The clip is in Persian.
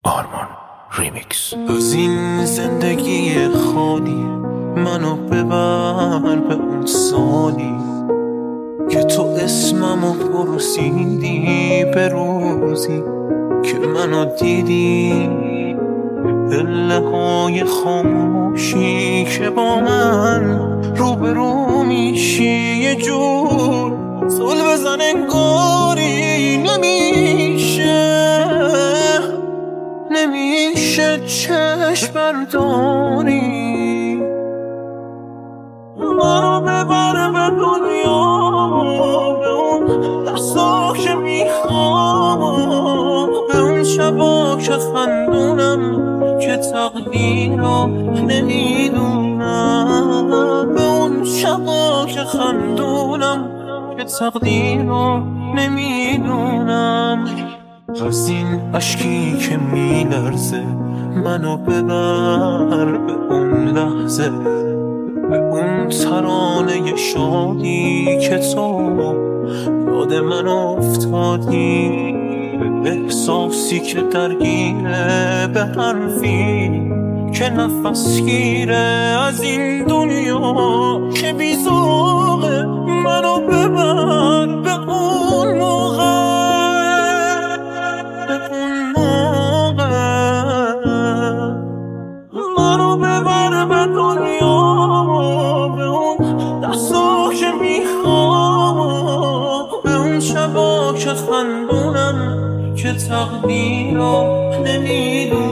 آرمان ریمیکس. از این زندگی خالی منو ببر به اون سالی که تو اسممو پرسیدی، به روزی که منو دیدی، پله های خاموشی که با من روبرو میشی، یه جور زل بزن انگاری نمیشه چشم برداری. منو ببر به دنیا، به اون دستا که میخوام، به اون شبا که خندونم که تقدیر رو نمیدونم، به اون شبا که خندونم که تقدیر رو نمیدونم. از این عشقی که میلرزه منو ببر به اون لحظه، به اون ترانه شادی که تو یاد من افتادی، به احساسی که درگیره، به حرفی که نفس گیره از این دنیا که بیزاقه. منو ببر به اون موقع، به اون موقع. منو ببر به دنیا، به اون دستا که میخوام، به اون شبا که خندونم که تقدیر رو نمیدونم.